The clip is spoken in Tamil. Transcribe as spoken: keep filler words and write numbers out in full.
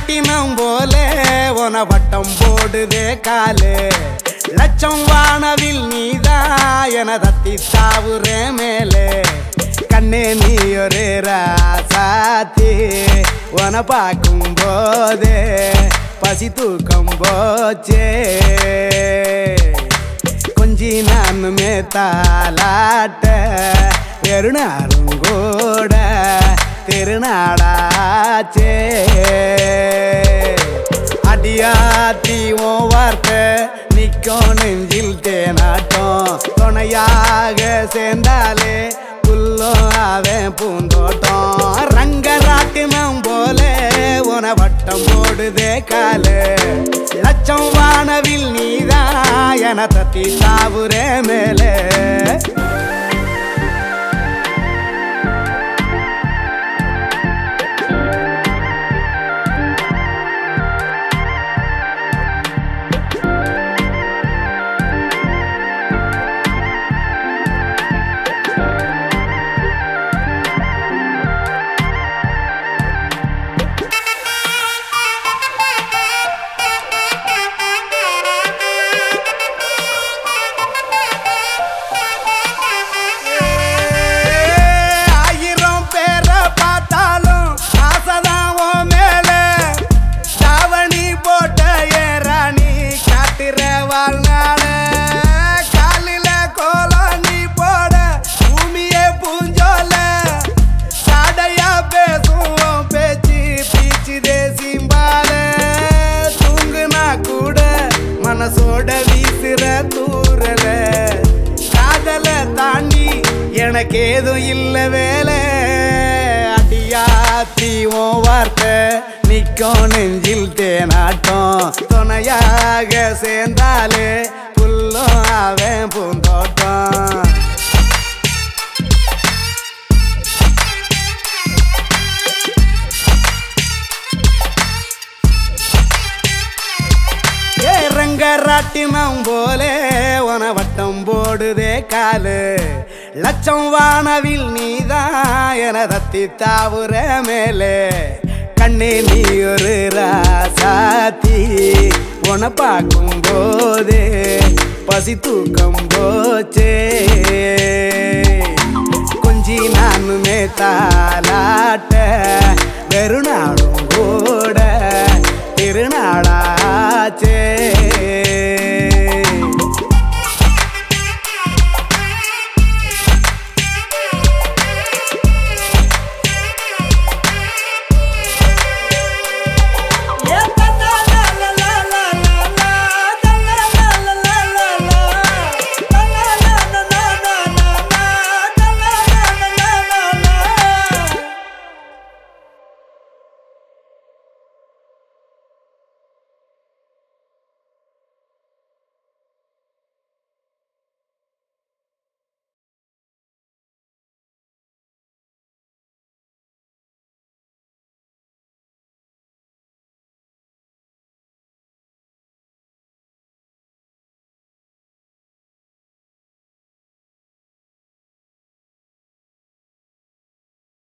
ராட்டினம் போலே உன வட்டம் போடுதே காலு லட்சம் வானவில் நீதான் என தத்தி தாவுறே மேலே கண்ணே நீ ஒரு ராசாத்தி உன பார்க்கும் போதே பசி தூக்கம் போச்சே கொஞ்சி நானுமே தாலாட்ட வெறுநாளும் கூட திருநாடாச்சே அடியாத்தி ஓ வார்த்தை நிற்கும் நெஞ்சில் தேனாட்டம் துணையாக சேர்ந்தாலே புல்லும் அவன் பூந்தோட்டம் ரங்கராட்டினம் போலே உன வட்டம் போடுதே காலு லட்சம் வானவில் நீதான் என தத்தி தாவுறே மேலே மனசோட வீசுற தூரல காதல தாண்டி எனக்கு ஏதும் இல்ல வேலை அடியாத்தி ஓ வார்த்தை நிற்கும் நெஞ்சில் தேனாட்டம் துணையாக சேர்ந்தாலே புல்லும் அவன் பூந்தோட்டம் ரங்கராட்டினம் போலே உன வட்டம் போடுதே காலு லட்சம் வானவில் நீதான் என தத்தி தாவுற மேலே கண்ணே நீ ஒரு ராசாத்தி உன பார்க்கும் போதே பசி தூக்கம் போச்சே கொஞ்சி நானுமே தாலாட்ட வெறுநாளும்